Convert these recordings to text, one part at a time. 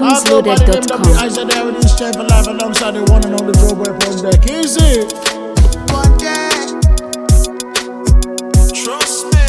Tunesloaded.com. I said there with this chef alive alongside the one and only Joe Boy from deck. Easy. One day. Trust me.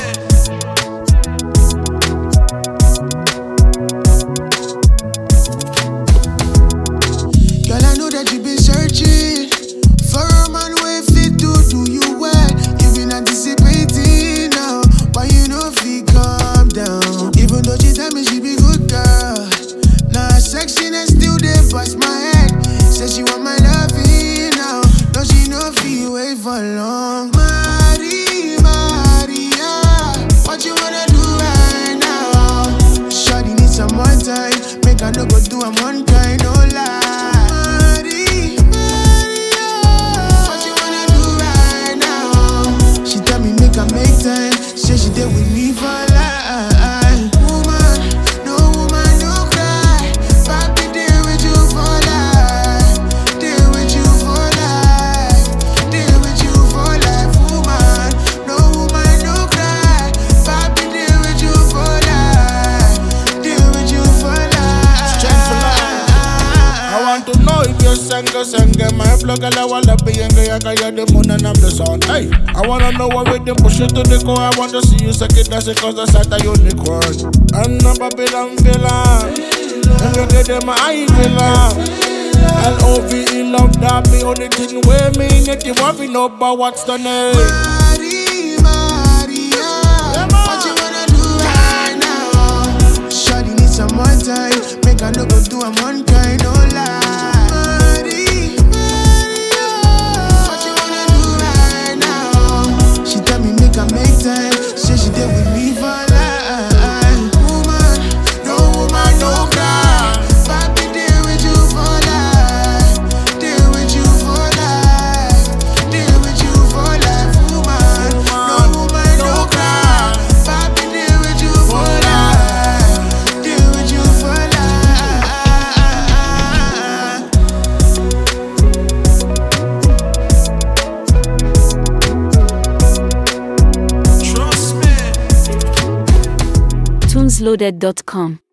Girl, I know that you've been searching for a man who fit to do you well. You've been anticipating now, but you know if he calm down. Even though she tell me she be good girl, now her sexiness still there past my head. Says she want my loving now, no she know if he wait for long. Maria, what you wanna do right now? Shawty need some more time, make I no go do I'm one kind, no lie. Make time, say she did with me for life. Woman, no cry. Papi deal with you for life. Deal with you for life. Deal with you for life. Woman, no cry. Papi deal with you for life. Deal with you for life. Straight for life. I want to know if you're senge. My plug I wanna be younger. You're the moon and I'm the sun. Hey, I wanna know what with them push it to the core. I want to see you suck it, that's it, cause that's a unicorn. And I'm Babylon villain. And you get them I villain. L-O-V-E love that me. Only thing with me, yet you want me know about what's the name. Maria, what you wanna do right now? Shawty need some more time, make I no go do I'm one kind, no lie. Make time, say she did with me for life. Woman, no cry. Papi deal with you for life. Deal with you for life. Deal with you for life. Woman, no cry. Papi deal with you for life. Deal with you for Tunesloaded.com.